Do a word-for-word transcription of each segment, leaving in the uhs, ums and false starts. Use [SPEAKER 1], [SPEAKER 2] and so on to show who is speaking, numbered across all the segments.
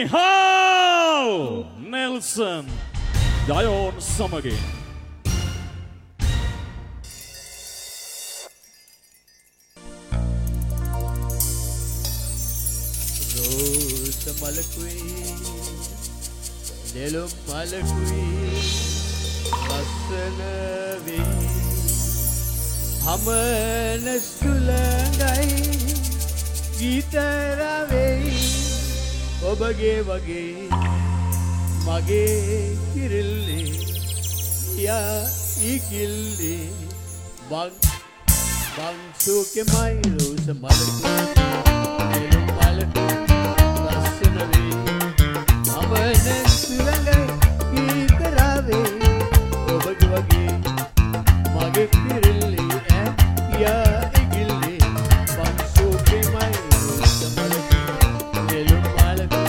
[SPEAKER 1] How Nelson Dayon සමගින්
[SPEAKER 2] රෝස මලකුයි නෙළුම් මලකුයි ලස්සන වෙයි හමන සුළඟයි ගීතර වෙයි ඔබගේ වගේ මගේ කිරිල්ලේ යා ඉකිල්ලේ බං බං සුකෙමයි රෝස මලකුයි නෙළුම් මලකුයි ලස්සන වෙයි හමන සුළඟයි ගීතර වෙයි ඔබගේ වගේ මගේ කිරිල්ලේ යා ඉකිල්ලේ බං සුකෙමයි රෝස මලකුයි නෙළුම් මලකුයි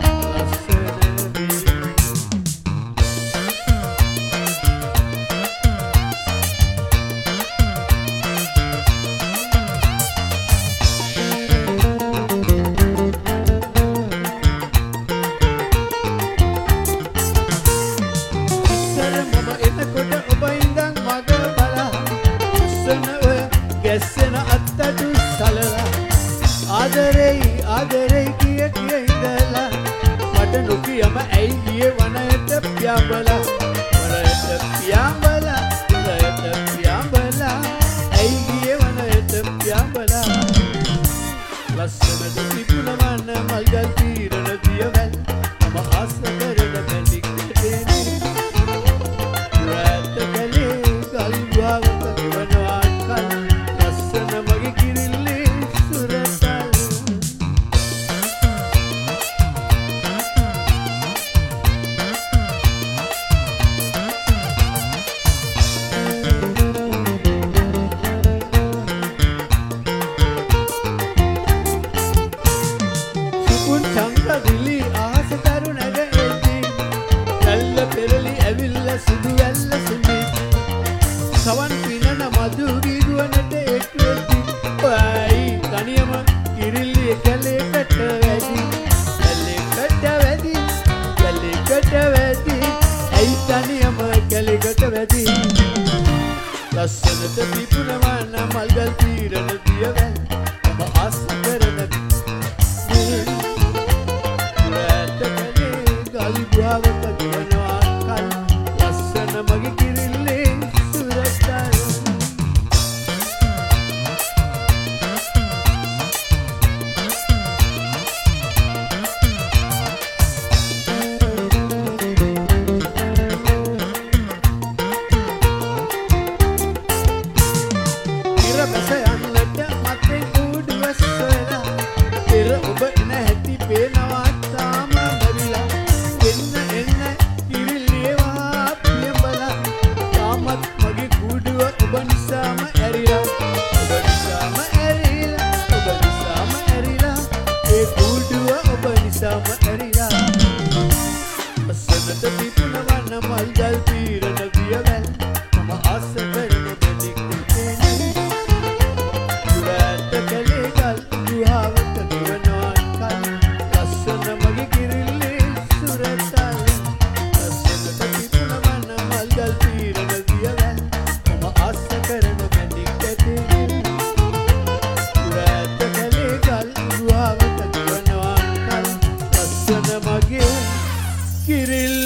[SPEAKER 2] ආදරේ ආදරේ කිය කිය ඉඳලා මට නොකියම ඇයි ගියේ වනයේට පියාඹලා වනයේට පියාඹලා වනයේට පියාඹලා ඇයි ගියේ වනයේට පියාඹලා ලස්සනට පිපුණවන මල්ගල් තීරණ දියවැල් මම ආස කරන මැණික් දෙන්නේ රැට කලේ ගල් ගාවක දිවනවා කල් ලස්සන මගේ කිරිල්ලේ සවන් පිනන මදු ගීගුවනට එක් වෙති ඔයයි තනියම කිරිල්ලි කැලේකට වැදි කැලේකට වැදි කැලේකට වැදි ඇයි තනියම කැලේකට වැදි ලස්සනට පිපුණවන මල්ගල් තීරණ දියවැල් ඔබ ආස කරන රැට කැලේ ගල් ගුහාවක දිවනවා කල් ලස්සන මගේ කිරිල්ලේ Kiril